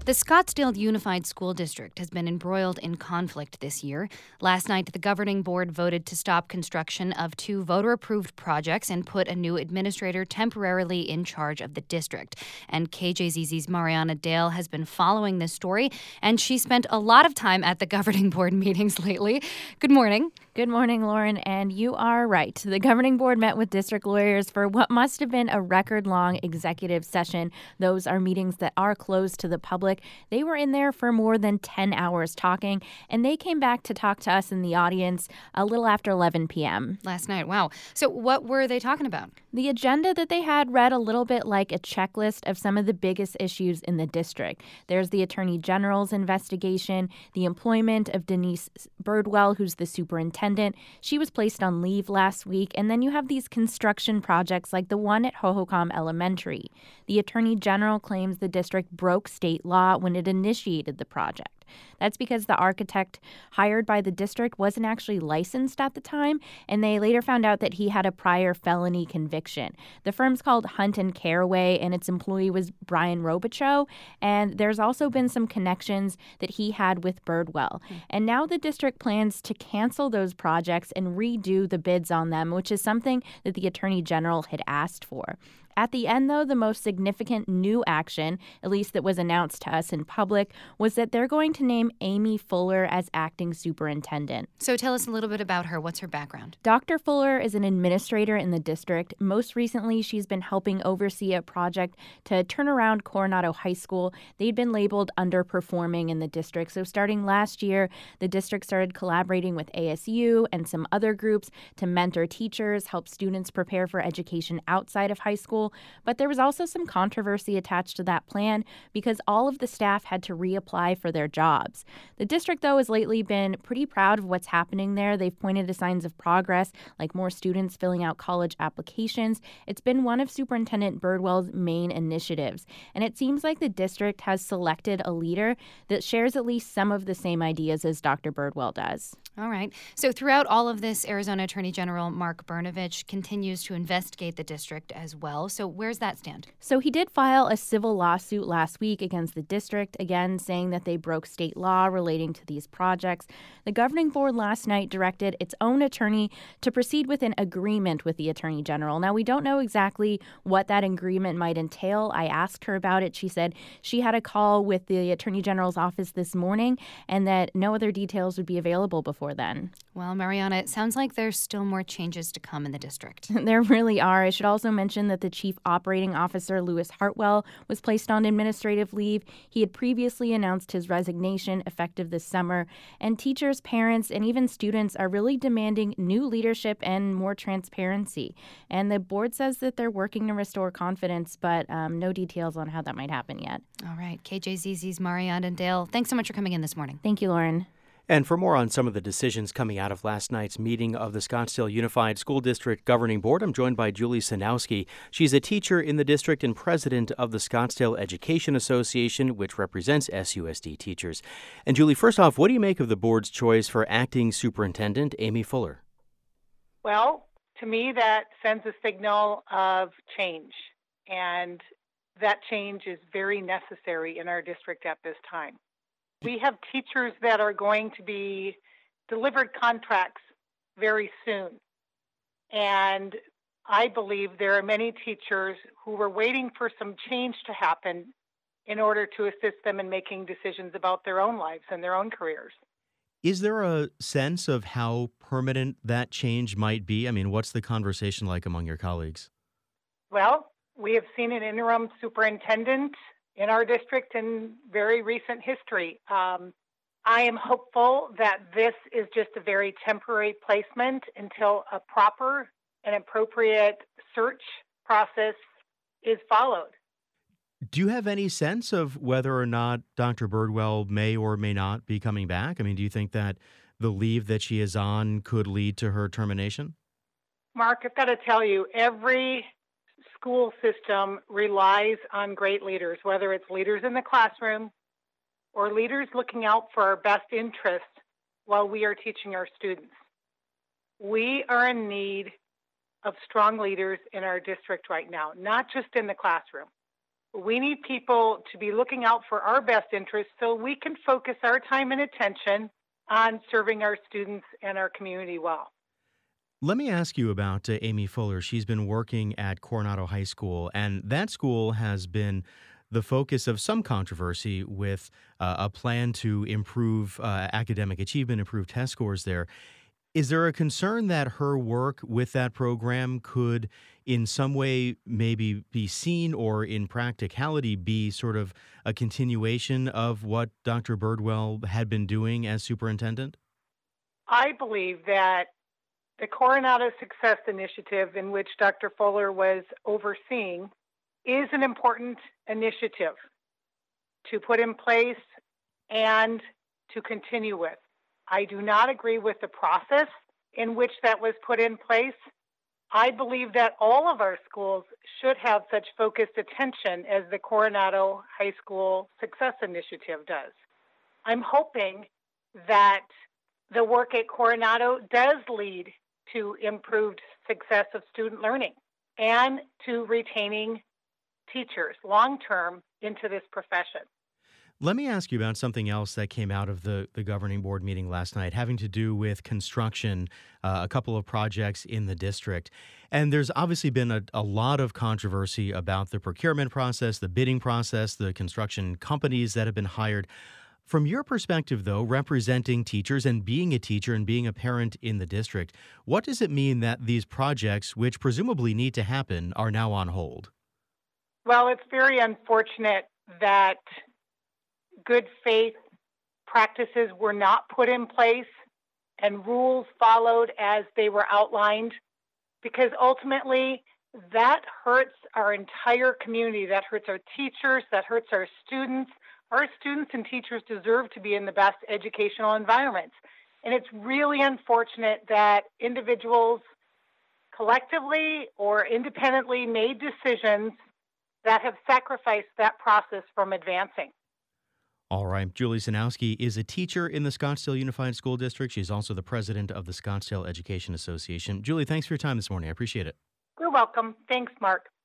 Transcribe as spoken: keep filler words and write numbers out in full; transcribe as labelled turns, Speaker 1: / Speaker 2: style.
Speaker 1: The Scottsdale Unified School District has been embroiled in conflict this year. Last night, the governing board voted to stop construction of two voter-approved projects and put a new administrator temporarily in charge of the district. And K J Z Z's Mariana Dale has been following this story, and she spent a lot of time at the governing board meetings lately. Good morning.
Speaker 2: Good morning, Lauren, and you are right. The governing board met with district lawyers for what must have been a record-long executive session. Those are meetings that are closed to the public. They were in there for more than ten hours talking, and they came back to talk to us in the audience a little after eleven p.m.
Speaker 1: Last night, wow. So what were they talking about?
Speaker 2: The agenda that they had read a little bit like a checklist of some of the biggest issues in the district. There's the Attorney General's investigation, the employment of Denise Birdwell, who's the superintendent. She was placed on leave last week. And then you have these construction projects like the one at Hohokam Elementary. The Attorney General claims the district broke state law when it initiated the project. That's because the architect hired by the district wasn't actually licensed at the time, and they later found out that he had a prior felony conviction. The firm's called Hunt and Caraway, and its employee was Brian Robichaux, and there's also been some connections that he had with Birdwell. Mm. And now the district plans to cancel those projects and redo the bids on them, which is something that the Attorney General had asked for. At the end, though, the most significant new action, at least that was announced to us in public, was that they're going to name Amy Fuller as acting superintendent.
Speaker 1: So tell us a little bit about her. What's her background?
Speaker 2: Doctor Fuller is an administrator in the district. Most recently, she's been helping oversee a project to turn around Coronado High School. They'd been labeled underperforming in the district. So starting last year, the district started collaborating with A S U and some other groups to mentor teachers, help students prepare for education outside of high school. But there was also some controversy attached to that plan because all of the staff had to reapply for their jobs. The district, though, has lately been pretty proud of what's happening there. They've pointed to signs of progress, like more students filling out college applications. It's been one of Superintendent Birdwell's main initiatives. And it seems like the district has selected a leader that shares at least some of the same ideas as Doctor Birdwell does.
Speaker 1: All right. So throughout all of this, Arizona Attorney General Mark Brnovich continues to investigate the district as well. So where's that stand?
Speaker 2: So he did file a civil lawsuit last week against the district, again saying that they broke state law relating to these projects. The governing board last night directed its own attorney to proceed with an agreement with the Attorney General. Now, we don't know exactly what that agreement might entail. I asked her about it. She said she had a call with the Attorney General's office this morning and that no other details would be available before then.
Speaker 1: Well, Mariana, it sounds like there's still more changes to come in the district.
Speaker 2: There really are. I should also mention that the chief operating officer, Lewis Hartwell, was placed on administrative leave. He had previously announced his resignation effective this summer. And teachers, parents, and even students are really demanding new leadership and more transparency. And the board says that they're working to restore confidence, but um, no details on how that might happen yet.
Speaker 1: All right. K J Z Z's Mariana Dale, thanks so much for coming in this morning.
Speaker 2: Thank you, Lauren.
Speaker 3: And for more on some of the decisions coming out of last night's meeting of the Scottsdale Unified School District Governing Board, I'm joined by Julie Sanowski. She's a teacher in the district and president of the Scottsdale Education Association, which represents S U S D teachers. And Julie, first off, what do you make of the board's choice for acting superintendent Amy Fuller?
Speaker 4: Well, to me, that sends a signal of change, and that change is very necessary in our district at this time. We have teachers that are going to be delivered contracts very soon. And I believe there are many teachers who were waiting for some change to happen in order to assist them in making decisions about their own lives and their own careers.
Speaker 5: Is there a sense of how permanent that change might be? I mean, what's the conversation like among your colleagues?
Speaker 4: Well, we have seen an interim superintendent in our district in very recent history. Um, I am hopeful that this is just a very temporary placement until a proper and appropriate search process is followed.
Speaker 5: Do you have any sense of whether or not Doctor Birdwell may or may not be coming back? I mean, do you think that the leave that she is on could lead to her termination?
Speaker 4: Mark, I've got to tell you, every school system relies on great leaders, whether it's leaders in the classroom or leaders looking out for our best interests while we are teaching our students. We are in need of strong leaders in our district right now, not just in the classroom. We need people to be looking out for our best interests so we can focus our time and attention on serving our students and our community well.
Speaker 5: Let me ask you about uh, Amy Fuller. She's been working at Coronado High School, and that school has been the focus of some controversy with uh, a plan to improve uh, academic achievement, improve test scores there. Is there a concern that her work with that program could in some way maybe be seen or in practicality be sort of a continuation of what Doctor Birdwell had been doing as superintendent?
Speaker 4: I believe that the Coronado Success Initiative, in which Doctor Fuller was overseeing, is an important initiative to put in place and to continue with. I do not agree with the process in which that was put in place. I believe that all of our schools should have such focused attention as the Coronado High School Success Initiative does. I'm hoping that the work at Coronado does lead to improved success of student learning and to retaining teachers long-term into this profession.
Speaker 5: Let me ask you about something else that came out of the, the governing board meeting last night, having to do with construction, uh, a couple of projects in the district. And there's obviously been a, a lot of controversy about the procurement process, the bidding process, the construction companies that have been hired. From your perspective, though, representing teachers and being a teacher and being a parent in the district, what does it mean that these projects, which presumably need to happen, are now on hold?
Speaker 4: Well, it's very unfortunate that good faith practices were not put in place and rules followed as they were outlined, because ultimately that hurts our entire community. That hurts our teachers, that hurts our students. Our students and teachers deserve to be in the best educational environments. And it's really unfortunate that individuals collectively or independently made decisions that have sacrificed that process from advancing.
Speaker 5: All right. Julie Sanowski is a teacher in the Scottsdale Unified School District. She's also the president of the Scottsdale Education Association. Julie, thanks for your time this morning. I appreciate it.
Speaker 4: You're welcome. Thanks, Mark.